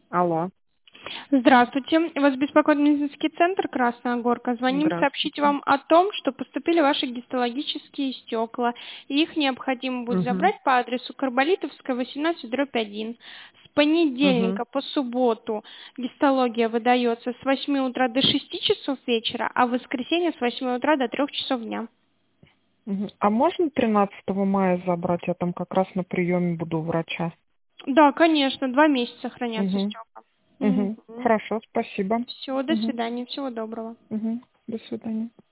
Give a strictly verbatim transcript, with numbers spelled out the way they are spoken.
Алло, Здравствуйте. Вас беспокоит медицинский центр «Красная Горка». Звоним сообщить здравствуйте. вам о том, что поступили ваши гистологические стекла. И их необходимо будет Угу, забрать по адресу Карболитовская, восемнадцать, дробь один. С угу, понедельника по субботу гистология выдается с восьми утра до шести часов вечера, а в воскресенье с восьми утра до трех часов дня. угу. А можно тринадцатого мая забрать? Я там как раз на приеме буду у врача. Да, конечно, два месяца хранятся Угу, стекла. угу. Угу. Хорошо, спасибо. Все, до Угу, свидания, всего доброго. угу. До свидания.